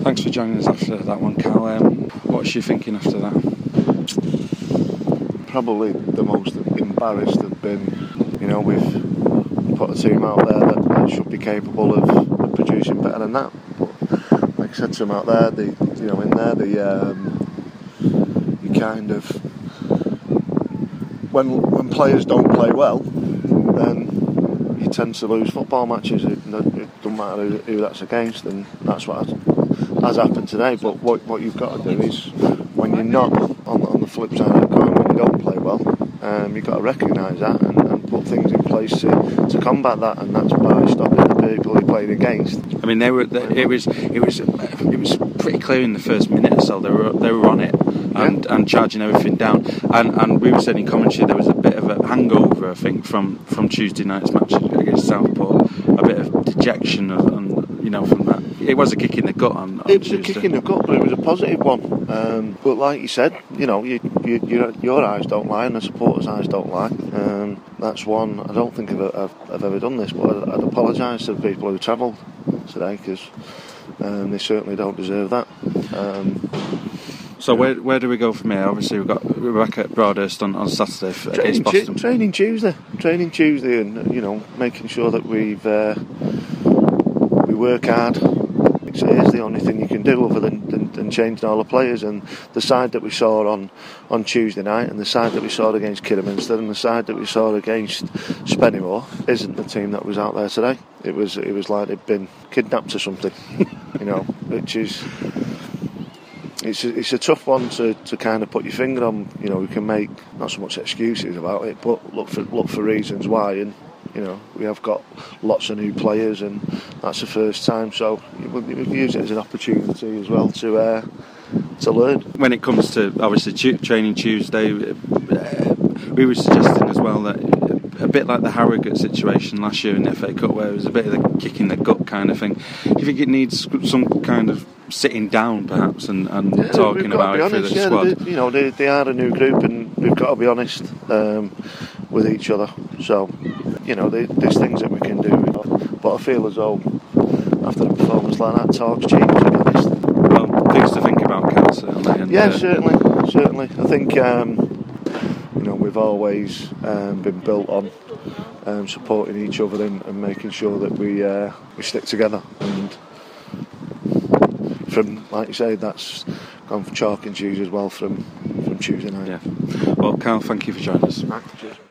Thanks for joining us after that one, Cal. What's you thinking after that? Probably the most embarrassed have been, we've put a team out there that should be capable of producing better than that. But like I said to them out there, you kind of, when players don't play well, then you tend to lose football matches. It doesn't matter who that's against, and that's what has happened today. But what you've got to do is, when you're not on the flip side of the coin, when you don't play well, you've got to recognise that and put things in place to combat that, and that's by stopping the people who played against. I mean, it was pretty clear in the first minute or so they were on it and charging everything down. And we were saying in commentary there was a bit of a hangover, I think, from Tuesday night's match against Southport, a bit of dejection from that. It was a kick in the gut on It was Tuesday. a kick in the gut, but it was a positive one. But like you said, your eyes don't lie and the supporters' eyes don't lie. That's one. I don't think I've ever done this, but I'd apologise to the people who travelled today, because they certainly don't deserve that. So where do we go from here? Obviously we're back at Broadhurst on Saturday against Boston. Training Tuesday, and making sure that we work hard. So it's the only thing you can do other than changing all the players. And the side that we saw on Tuesday night, and the side that we saw against Kidderminster, and the side that we saw against Spennymoor isn't the team that was out there today. It was like they'd been kidnapped or something, which is. It's a tough one to kind of put your finger on. We can make not so much excuses about it, but look for reasons why. And we have got lots of new players, and that's the first time. So we use it as an opportunity as well to learn. When it comes to obviously Training Tuesday, we were suggesting as well that a bit like the Harrogate situation last year in the FA Cup, where it was a bit of a kick in the gut kind of thing. Do you think it needs some kind of sitting down perhaps and talking about it through the squad? They are a new group, and we've got to be honest with each other. So there's things that we can do, but I feel as though after a performance like that, talk's cheap, to be honest. Well, things to think about, Cal, certainly. Certainly. I think we've always been built on supporting each other and making sure that we stick together. And from, like you say, that's gone for chalk and cheese as well from Tuesday night. Yeah. Well, Cal, thank you for joining us. Cheers.